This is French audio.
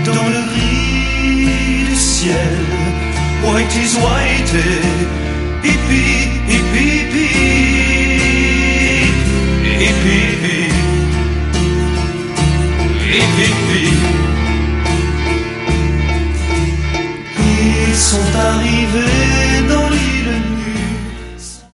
dans le gris du ciel. White is white, hippie, hippie, hippie, hippie.